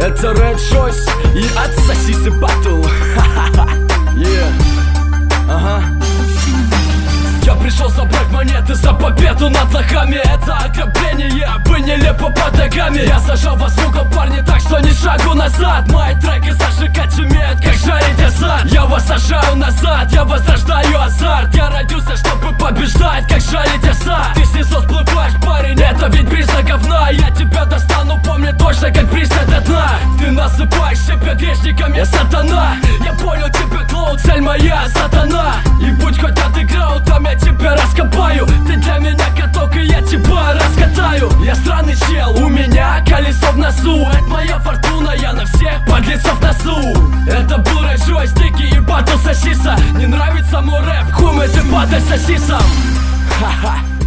Это Red Choice и Отсосисы Батл. Ага. Я пришел собрать монеты за победу над лохами. Это ограбление, вы нелепо под ногами. Я зажал вас в угол, парни, так что ни шагу назад. Мои треки зажигать умеют, как жарить асад. Я вас сажаю назад, я возрождаю азарт. Я родился, чтобы побеждать, как жарить асад. Ты снизу всплываешь, парень, это ведь признак говна. Я тебя достану, помни точно, как признак до дна. Ты насыпаешь себя грешником, я сатана. Я понял тебя, клоун, цель моя, сатана. И будь хоть андеграунд, там я тебя раскопаю. Ты для меня каток, и я тебя раскатаю. Я странный чел, у меня колесо в носу. Это моя фортуна, я на всех подлецов носу. Это был Red Choice, Дикий и Батл Сосиса. Не нравится мой рэп, хуй ты падай сосисом. Ха-ха.